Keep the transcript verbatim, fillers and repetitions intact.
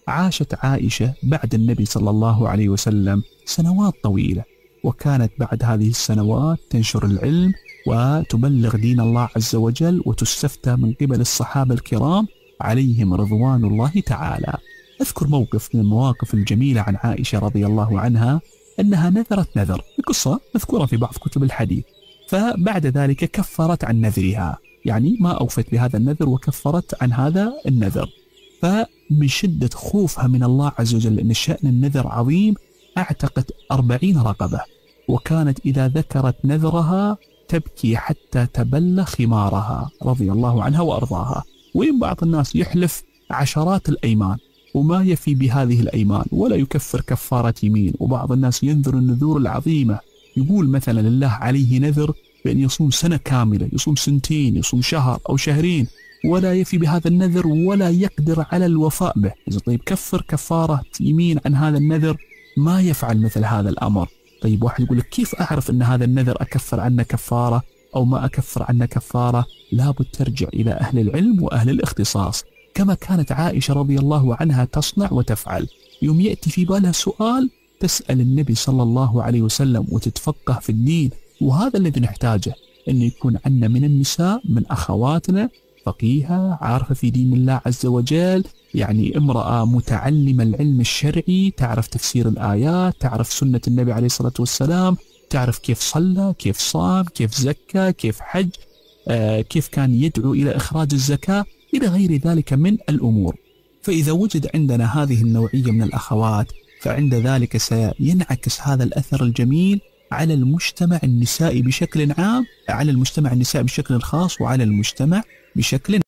عاشت عائشة بعد النبي صلى الله عليه وسلم سنوات طويلة، وكانت بعد هذه السنوات تنشر العلم وتبلغ دين الله عز وجل وتستفتى من قبل الصحابة الكرام عليهم رضوان الله تعالى. أذكر موقف من المواقف الجميلة عن عائشة رضي الله عنها، أنها نذرت نذر، القصة مذكورة في بعض كتب الحديث، فبعد ذلك كفرت عن نذرها، يعني ما أوفت بهذا النذر وكفرت عن هذا النذر. فمن شدة خوفها من الله عز وجل أن شأن النذر عظيم اعتقت أربعين رقبة، وكانت إذا ذكرت نذرها تبكي حتى تبل خمارها رضي الله عنها وأرضاها. وإن بعض الناس يحلف عشرات الأيمان وما يفي بهذه الأيمان ولا يكفر كفارة يمين، وبعض الناس ينذر النذور العظيمة، يقول مثلا لله عليه نذر بأن يصوم سنة كاملة، يصوم سنتين، يصوم شهر أو شهرين، ولا يفي بهذا النذر ولا يقدر على الوفاء به. طيب كفر كفارة يمين عن هذا النذر، ما يفعل مثل هذا الأمر. طيب واحد يقول لك كيف أعرف أن هذا النذر أكفر عنه كفارة أو ما أكفر عنه كفارة؟ لابد ترجع إلى أهل العلم وأهل الاختصاص، كما كانت عائشة رضي الله عنها تصنع وتفعل. يوم يأتي في بالها سؤال تسأل النبي صلى الله عليه وسلم وتتفقه في الدين. وهذا الذي نحتاجه، أن يكون عندنا من النساء من أخواتنا فقيهة عارفة في دين الله عز وجل، يعني امرأة متعلمة العلم الشرعي، تعرف تفسير الآيات، تعرف سنة النبي عليه الصلاة والسلام، تعرف كيف صلى، كيف صام، كيف زكى، كيف حج، آه كيف كان يدعو إلى إخراج الزكاة، إلى غير ذلك من الأمور. فإذا وجد عندنا هذه النوعية من الأخوات، فعند ذلك سينعكس هذا الأثر الجميل على المجتمع النسائي بشكل عام، على المجتمع النسائي بشكل خاص، وعلى المجتمع بشكل